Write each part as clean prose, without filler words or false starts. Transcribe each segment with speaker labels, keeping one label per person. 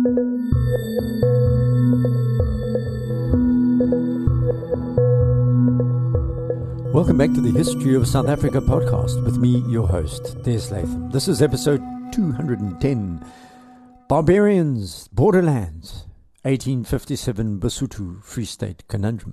Speaker 1: Welcome back to the History of South Africa podcast with me, your host, Des Latham. This is episode 210, Barbarians, Borderlands, 1857 Basotho Free State Conundrum.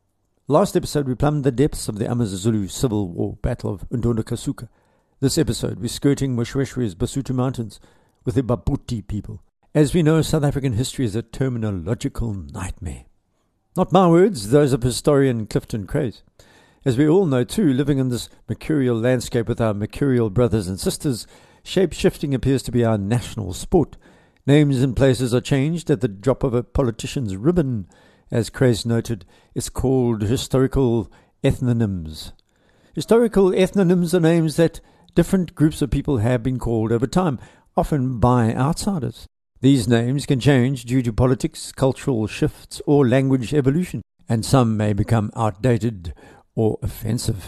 Speaker 1: Last episode we plumbed the depths of the AmaZulu Civil War Battle of Ndondakasuka. This episode we're skirting Moshoeshoe's Basotho Mountains with the Baputi people. As we know, South African history is a terminological nightmare. Not my words, those of historian Clifton Craze. As we all know too, living in this mercurial landscape with our mercurial brothers and sisters, shape-shifting appears to be our national sport. Names and places are changed at the drop of a politician's ribbon. As Craze noted, it's called historical ethnonyms. Historical ethnonyms are names that different groups of people have been called over time, often by outsiders. These names can change due to politics, cultural shifts, or language evolution, and some may become outdated or offensive.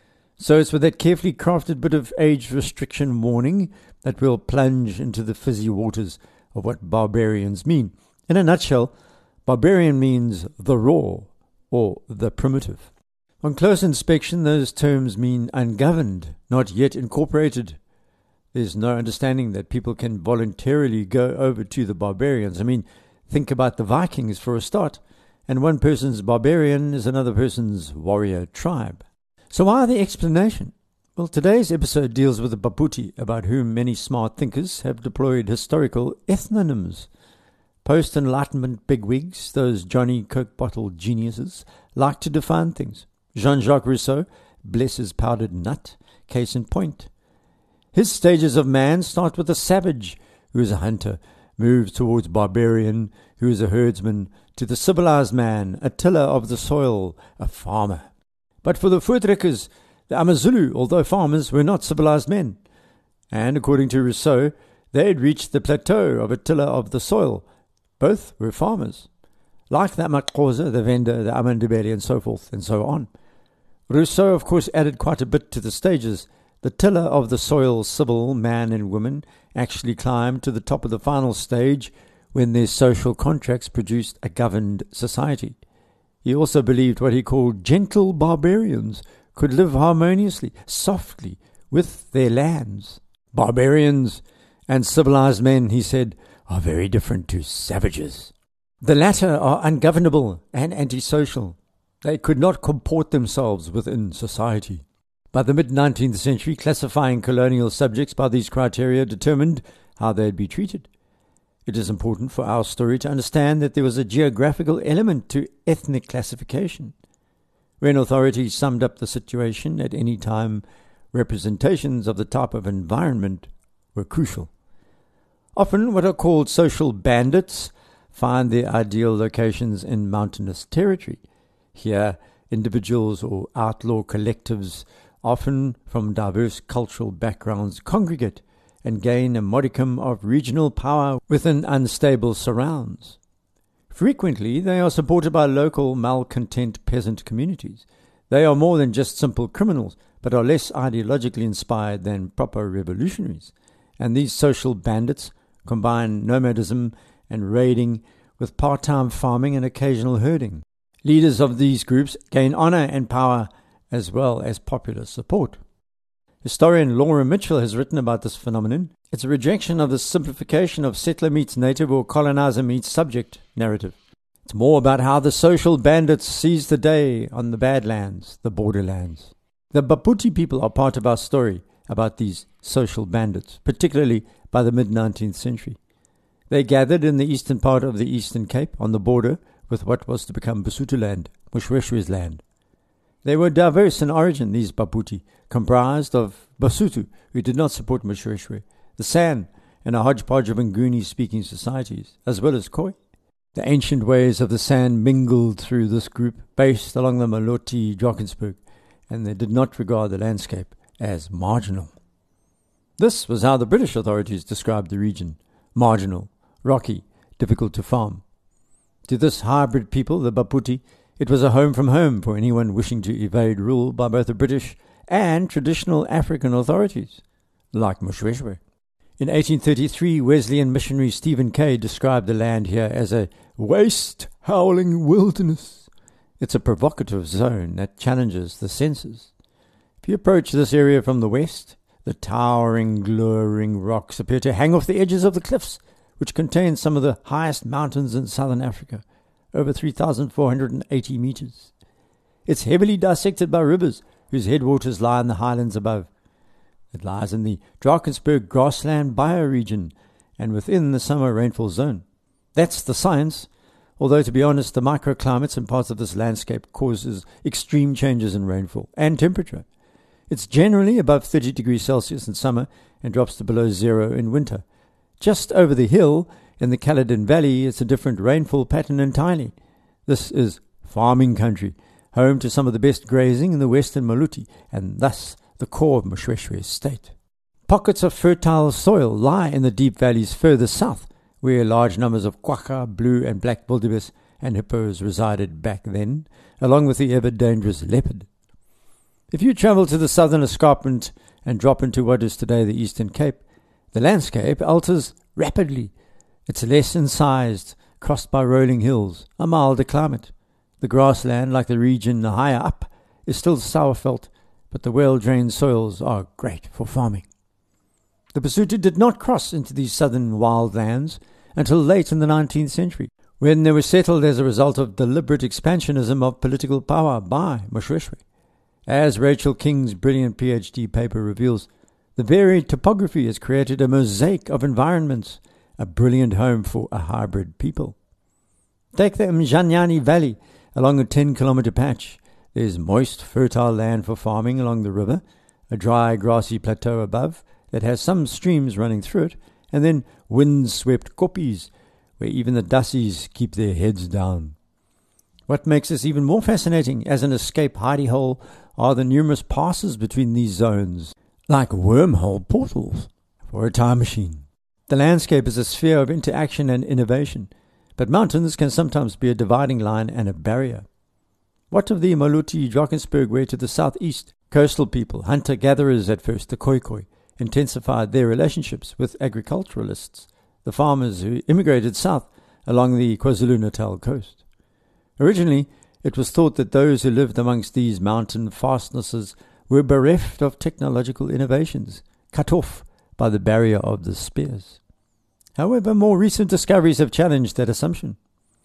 Speaker 1: So it's with that carefully crafted bit of age restriction warning that we'll plunge into the fizzy waters of what barbarians mean. In a nutshell, barbarian means the raw or the primitive. On close inspection, those terms mean ungoverned, not yet incorporated. There's no understanding that people can voluntarily go over to the barbarians. I mean, think about the Vikings for a start. And one person's barbarian is another person's warrior tribe. So why the explanation? Well, today's episode deals with the Baputi, about whom many smart thinkers have deployed historical ethnonyms. Post-Enlightenment bigwigs, those Johnny Coke bottle geniuses, like to define things. Jean-Jacques Rousseau, bless his powdered nut, case in point. His stages of man start with a savage, who is a hunter, moves towards barbarian, who is a herdsman, to the civilized man, a tiller of the soil, a farmer. But for the Voortrekkers, the AmaZulu, although farmers, were not civilized men. And according to Rousseau, they had reached the plateau of a tiller of the soil. Both were farmers. Like the Amaxhosa, the Venda, the Amandebele, and so forth and so on. Rousseau, of course, added quite a bit to the stages. The tiller of the soil, civil, man and woman, actually climbed to the top of the final stage when their social contracts produced a governed society. He also believed what he called gentle barbarians could live harmoniously, softly, with their lands. Barbarians and civilized men, he said, are very different to savages. The latter are ungovernable and antisocial. They could not comport themselves within society. By the mid-19th century, classifying colonial subjects by these criteria determined how they'd be treated. It is important for our story to understand that there was a geographical element to ethnic classification. When authorities summed up the situation at any time, representations of the type of environment were crucial. Often what are called social bandits find their ideal locations in mountainous territory. Here, individuals or outlaw collectives, often from diverse cultural backgrounds, congregate and gain a modicum of regional power within unstable surrounds. Frequently, they are supported by local malcontent peasant communities. They are more than just simple criminals, but are less ideologically inspired than proper revolutionaries. And these social bandits combine nomadism and raiding with part-time farming and occasional herding. Leaders of these groups gain honor and power as well as popular support. Historian Laura Mitchell has written about this phenomenon. It's a rejection of the simplification of settler meets native or colonizer meets subject narrative. It's more about how the social bandits seize the day on the Badlands, the borderlands. The Baputi people are part of our story about these social bandits, particularly by the mid-19th century. They gathered in the eastern part of the Eastern Cape on the border with what was to become Basotho land, Moshoeshoe's land. They were diverse in origin, these Baputi, comprised of Basotho, who did not support Moshoeshoe, the San, and a hodgepodge of Nguni-speaking societies, as well as Khoi. The ancient ways of the San mingled through this group, based along the Maloti-Drakensberg, and they did not regard the landscape as marginal. This was how the British authorities described the region: marginal, rocky, difficult to farm. To this hybrid people, the Baputi, it was a home from home for anyone wishing to evade rule by both the British and traditional African authorities, like Moshoeshoe. In 1833, Wesleyan missionary Stephen Kay described the land here as a waste, howling wilderness. It's a provocative zone that challenges the senses. If you approach this area from the west, the towering, glowering rocks appear to hang off the edges of the cliffs, which contain some of the highest mountains in southern Africa, over 3,480 meters. It's heavily dissected by rivers, whose headwaters lie in the highlands above. It lies in the Drakensberg grassland bioregion and within the summer rainfall zone. That's the science, although to be honest, the microclimates in parts of this landscape causes extreme changes in rainfall and temperature. It's generally above 30 degrees Celsius in summer and drops to below zero in winter. Just over the hill in the Caledon Valley, it's a different rainfall pattern entirely. This is farming country, home to some of the best grazing in the western Maluti, and thus the core of Moshoeshoe state. Pockets of fertile soil lie in the deep valleys further south, where large numbers of quagga, blue and black wildebeest and hippos resided back then, along with the ever-dangerous leopard. If you travel to the southern escarpment and drop into what is today the Eastern Cape, the landscape alters rapidly. It's less incised, crossed by rolling hills, a milder climate. The grassland, like the region higher up, is still sour-felt, but the well-drained soils are great for farming. The Basotho did not cross into these southern wild lands until late in the 19th century, when they were settled as a result of deliberate expansionism of political power by Moshoeshoe. As Rachel King's brilliant PhD paper reveals, the varied topography has created a mosaic of environments, a brilliant home for a hybrid people. Take the Mjanyani Valley along a 10-kilometer patch. There's moist, fertile land for farming along the river, a dry, grassy plateau above that has some streams running through it, and then wind-swept koppies, where even the dassies keep their heads down. What makes this even more fascinating as an escape hidey-hole are the numerous passes between these zones, like wormhole portals for a time machine. The landscape is a sphere of interaction and innovation, but mountains can sometimes be a dividing line and a barrier. What of the Maluti Drakensberg way to the southeast? Coastal people, hunter-gatherers at first, the Khoikhoi, intensified their relationships with agriculturalists, the farmers who immigrated south along the KwaZulu-Natal coast. Originally, it was thought that those who lived amongst these mountain fastnesses were bereft of technological innovations, cut off by the barrier of the spears. However, more recent discoveries have challenged that assumption.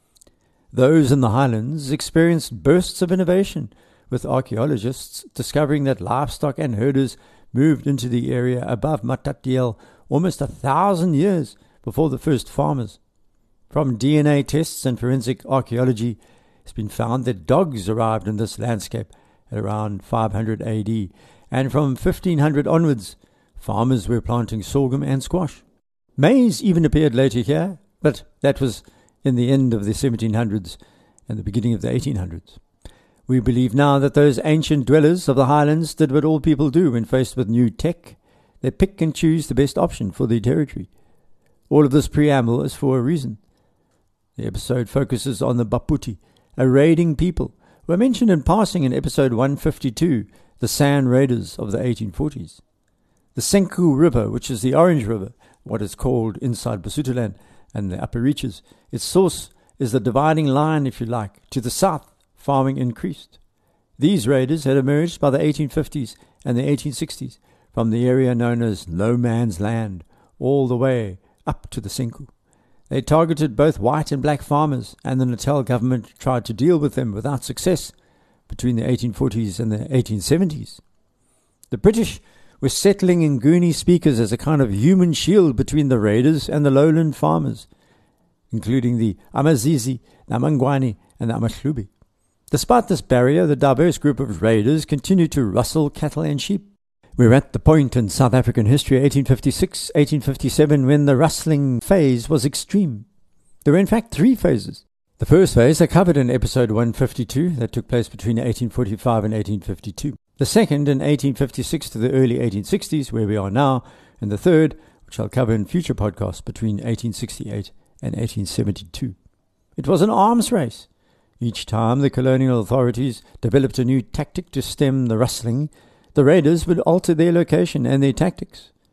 Speaker 1: Those in the highlands experienced bursts of innovation, with archaeologists discovering that livestock and herders moved into the area above Matatiele almost 1,000 years before the first farmers. From DNA tests and forensic archaeology, it's been found that dogs arrived in this landscape at around 500 AD, and from 1500 onwards, farmers were planting sorghum and squash. Maize even appeared later here, but that was in the end of the 1700s and the beginning of the 1800s. We believe now that those ancient dwellers of the highlands did what all people do when faced with new tech. They pick and choose the best option for their territory. All of this preamble is for a reason. The episode focuses on the Baputi, a raiding people, who are mentioned in passing in episode 152, the San Raiders of the 1840s. The Senku River, which is the Orange River, what is called inside Basotholand and the upper reaches, its source is the dividing line, if you like. To the south, farming increased. These raiders had emerged by the 1850s and the 1860s from the area known as No Man's Land, all the way up to the Senku. They targeted both white and black farmers, and the Natal government tried to deal with them without success between the 1840s and the 1870s. The British were settling Nguni speakers as a kind of human shield between the raiders and the lowland farmers, including the Amazizi, the Amangwani, and the Amahlubi. Despite this barrier, the diverse group of raiders continued to rustle cattle and sheep. We're at the point in South African history, 1856, 1857, when the rustling phase was extreme. There were in fact 3 phases. The first phase I covered in episode 152, that took place between 1845 and 1852. The second in 1856 to the early 1860s, where we are now, and the third, which I'll cover in future podcasts, between 1868 and 1872. It was an arms race. Each time the colonial authorities developed a new tactic to stem the rustling, the raiders would alter their location and their tactics.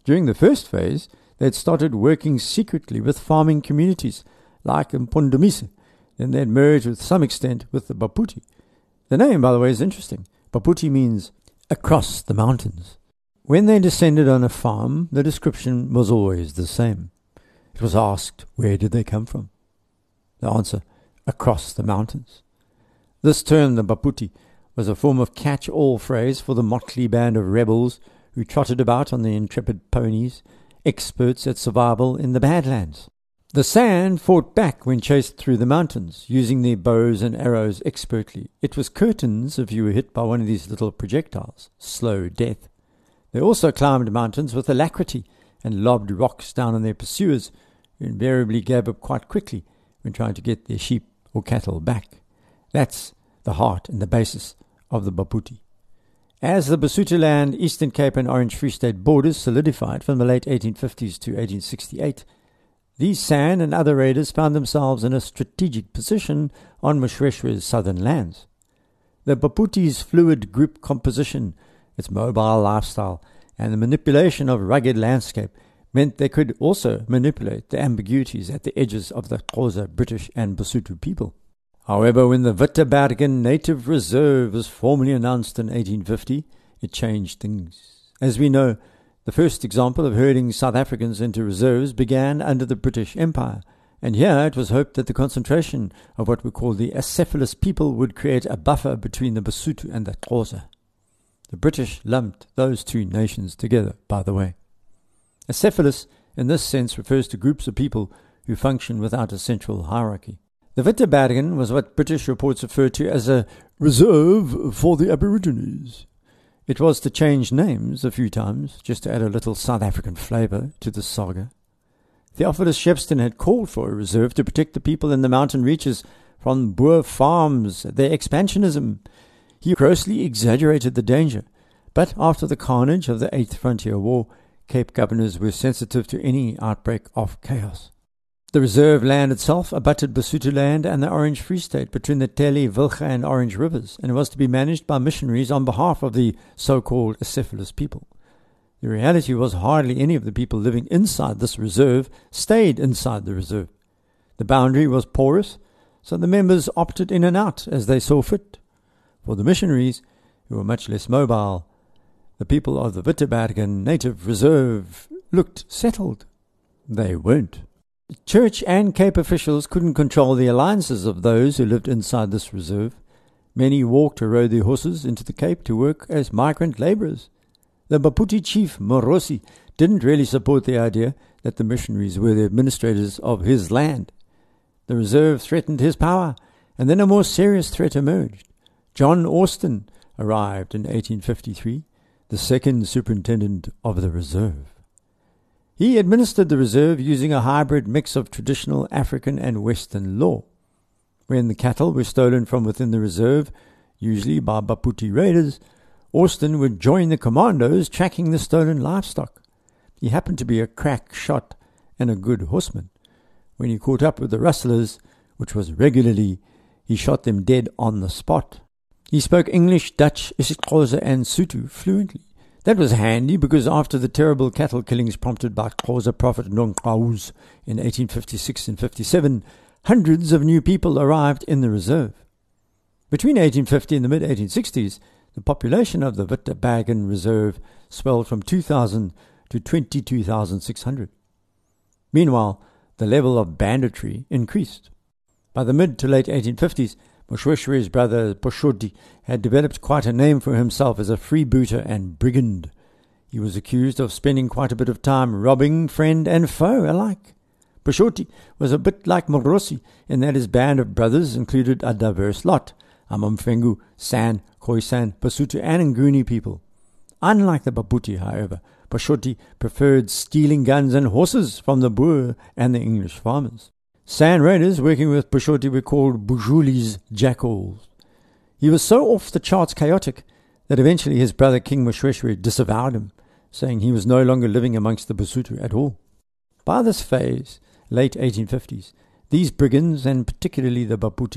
Speaker 1: During the first phase, they had started working secretly with farming communities like Mpondomise. Then they had merged with some extent with the Baputi. The name, by the way, is interesting. Baputi means across the mountains. When they descended on a farm, the description was always the same. It was asked, where did they come from? The answer, across the mountains. This term, the Baputi, was a form of catch-all phrase for the motley band of rebels who trotted about on the intrepid ponies, experts at survival in the Badlands. The San fought back when chased through the mountains, using their bows and arrows expertly. It was curtains if you were hit by one of these little projectiles. Slow death. They also climbed mountains with alacrity and lobbed rocks down on their pursuers, who invariably gave up quite quickly when trying to get their sheep or cattle back. That's the heart and the basis of the Baputi. As the Basutoland, Eastern Cape and Orange Free State borders solidified from the late 1850s to 1868, these San and other raiders found themselves in a strategic position on Moshoeshoe's southern lands. The Baputi's fluid group composition, its mobile lifestyle, and the manipulation of rugged landscape meant they could also manipulate the ambiguities at the edges of the Xhosa, British and Basotho people. However, when the Witwatersrand Native Reserve was formally announced in 1850, it changed things. As we know, the first example of herding South Africans into reserves began under the British Empire, and here it was hoped that the concentration of what we call the acephalous people would create a buffer between the Basotho and the Xhosa. The British lumped those two nations together, by the way. Acephalous, in this sense, refers to groups of people who function without a central hierarchy. The Witwatersrand was what British reports refer to as a reserve for the Aborigines. It was to change names a few times, just to add a little South African flavour to the saga. Theophilus Shepstone had called for a reserve to protect the people in the mountain reaches from Boer farms, their expansionism. He grossly exaggerated the danger, but after the carnage of the Eighth Frontier War, Cape governors were sensitive to any outbreak of chaos. The reserve land itself abutted Basutoland and the Orange Free State between the Tele, Wilge and Orange rivers, and was to be managed by missionaries on behalf of the so-called acephalous people. The reality was hardly any of the people living inside this reserve stayed inside the reserve. The boundary was porous, so the members opted in and out as they saw fit. For the missionaries, who were much less mobile, the people of the Witwatersrand Native Reserve looked settled. They weren't. Church and Cape officials couldn't control the alliances of those who lived inside this reserve. Many walked or rode their horses into the Cape to work as migrant labourers. The Baputi chief, Morosi, didn't really support the idea that the missionaries were the administrators of his land. The reserve threatened his power, and then a more serious threat emerged. John Austin arrived in 1853, the second superintendent of the reserve. He administered the reserve using a hybrid mix of traditional African and Western law. When the cattle were stolen from within the reserve, usually by Baputi raiders, Austin would join the commandos tracking the stolen livestock. He happened to be a crack shot and a good horseman. When he caught up with the rustlers, which was regularly, he shot them dead on the spot. He spoke English, Dutch, isiXhosa and Sotho fluently. That was handy because after the terrible cattle killings prompted by Xhosa prophet Nongqawuse in 1856 and 57, hundreds of new people arrived in the reserve. Between 1850 and the mid-1860s, the population of the Witwatersrand Reserve swelled from 2,000 to 22,600. Meanwhile, the level of banditry increased. By the mid to late 1850s, Moshoeshoe's brother Poshoti had developed quite a name for himself as a freebooter and brigand. He was accused of spending quite a bit of time robbing friend and foe alike. Poshoti was a bit like Morosi in that his band of brothers included a diverse lot: Amamfengu, San, Khoisan, Basotho and Nguni people. Unlike the Baputi, however, Poshoti preferred stealing guns and horses from the Boer and the English farmers. San raiders working with Poshoti were called Bujuli's jackals. He was so off-the-charts chaotic that eventually his brother King Moshoeshoe disavowed him, saying he was no longer living amongst the Basotho at all. By this phase, late 1850s, these brigands, and particularly the Baputi,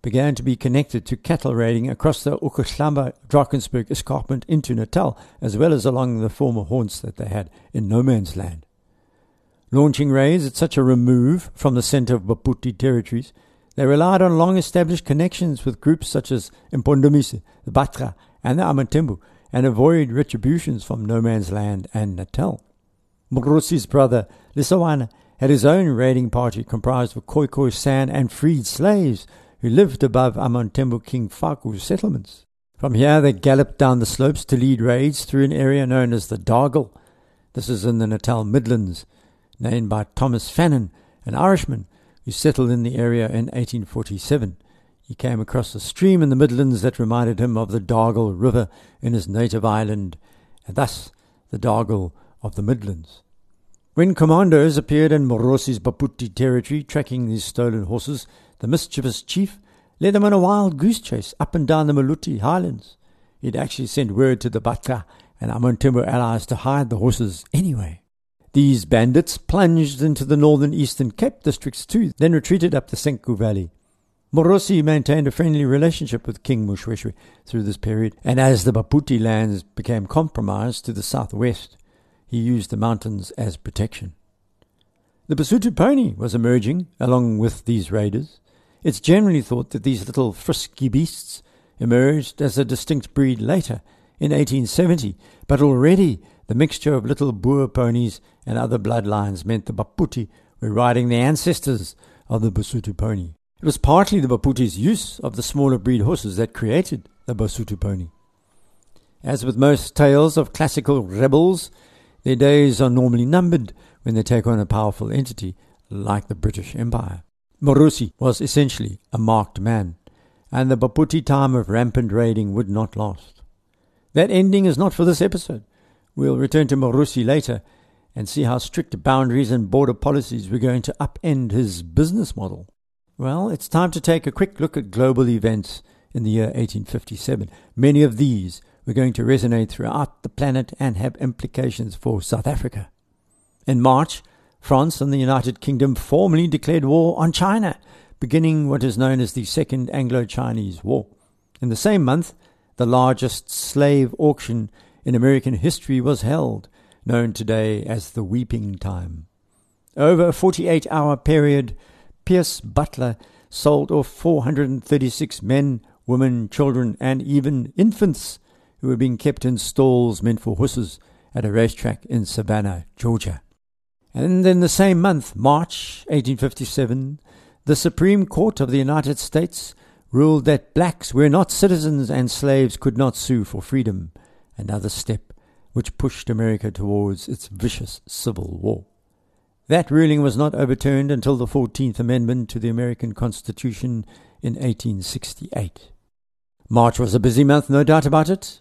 Speaker 1: began to be connected to cattle raiding across the Ukuhlamba-Drakensberg escarpment into Natal, as well as along the former haunts that they had in no man's land. Launching raids at such a remove from the centre of Baputsi territories, they relied on long-established connections with groups such as Impondomise, the Batra, and the Amatembu, and avoid retributions from no man's land and Natal. Morosi's brother, Lisawana, had his own raiding party comprised of Khoikhoi San and freed slaves who lived above Amatembu King Faku's settlements. From here they galloped down the slopes to lead raids through an area known as the Dargle. This is in the Natal Midlands, named by Thomas Fannin, an Irishman who settled in the area in 1847. He came across a stream in the Midlands that reminded him of the Dargle River in his native island, and thus the Dargle of the Midlands. When commandos appeared in Morosi's Baputsi territory tracking these stolen horses, the mischievous chief led them on a wild goose chase up and down the Maluti highlands. He'd actually sent word to the Batra and Amatembu allies to hide the horses anyway. These bandits plunged into the northern Eastern Cape districts too, then retreated up the Senku Valley. Morosi maintained a friendly relationship with King Moshoeshoe through this period, and as the Baputsi lands became compromised to the southwest, he used the mountains as protection. The Basotho pony was emerging along with these raiders. It's generally thought that these little frisky beasts emerged as a distinct breed later, in 1870, but already the mixture of little Boer ponies and other bloodlines meant the Baputsi were riding the ancestors of the Basotho pony. It was partly the Baputi's use of the smaller breed horses that created the Basotho pony. As with most tales of classical rebels, their days are normally numbered when they take on a powerful entity like the British Empire. Morosi was essentially a marked man, and the Baputsi time of rampant raiding would not last. That ending is not for this episode. We'll return to Morosi later and see how strict boundaries and border policies were going to upend his business model. Well, it's time to take a quick look at global events in the year 1857. Many of these were going to resonate throughout the planet and have implications for South Africa. In March, France and the United Kingdom formally declared war on China, beginning what is known as the Second Anglo-Chinese War. In the same month, the largest slave auction in American history was held, known today as the Weeping Time. Over a 48-hour period, Pierce Butler sold off 436 men, women, children, and even infants who were being kept in stalls meant for horses at a racetrack in Savannah, Georgia. And in the same month, March 1857, the Supreme Court of the United States ruled that blacks were not citizens and slaves could not sue for freedom, another step which pushed America towards its vicious civil war. That ruling was not overturned until the 14th Amendment to the American Constitution in 1868. March was a busy month, no doubt about it.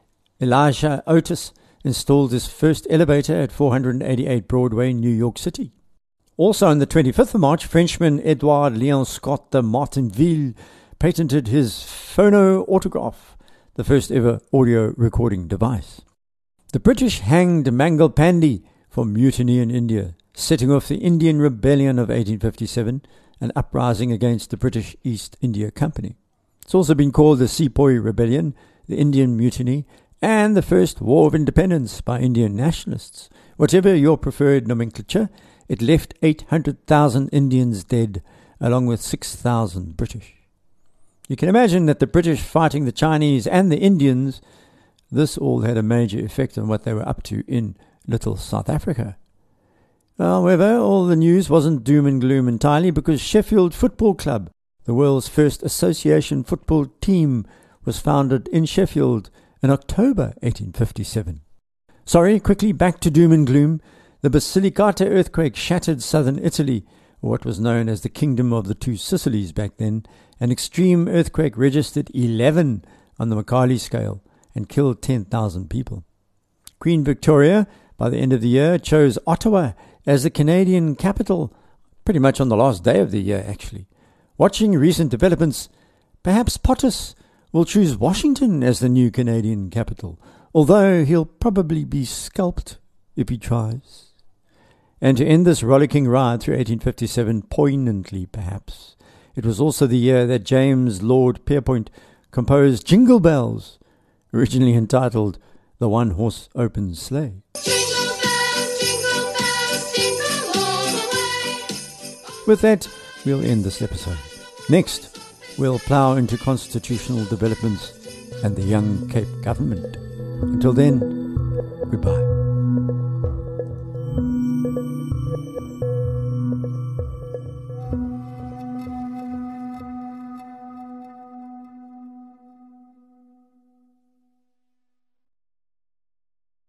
Speaker 1: Elijah Otis installed his first elevator at 488 Broadway, New York City. Also on the 25th of March, Frenchman Edouard Léon Scott de Martinville patented his phono-autograph, the first ever audio recording device. The British hanged Mangal Pandey for mutiny in India, setting off the Indian Rebellion of 1857, an uprising against the British East India Company. It's also been called the Sepoy Rebellion, the Indian Mutiny, and the First War of Independence by Indian nationalists. Whatever your preferred nomenclature, it left 800,000 Indians dead, along with 6,000 British. You can imagine that the British fighting the Chinese and the Indians, this all had a major effect on what they were up to in little South Africa. However, all the news wasn't doom and gloom entirely, because Sheffield Football Club, the world's first association football team, was founded in Sheffield in October 1857. Quickly back to doom and gloom. The Basilicata earthquake shattered southern Italy, or what was known as the Kingdom of the Two Sicilies back then. An extreme earthquake registered 11 on the Mercalli scale and killed 10,000 people. Queen Victoria, by the end of the year, chose Ottawa as the Canadian capital, pretty much on the last day of the year, actually. Watching recent developments, perhaps POTUS will choose Washington as the new Canadian capital, although he'll probably be scalped if he tries. And to end this rollicking ride through 1857, poignantly perhaps, It was also the year that James Lord Pierpont composed Jingle Bells, originally entitled The One-Horse Open Sleigh.
Speaker 2: Jingle bells, jingle bells, jingle all the way.
Speaker 1: With that, we'll end this episode. Next, we'll plough into constitutional developments and the young Cape government. Until then, goodbye.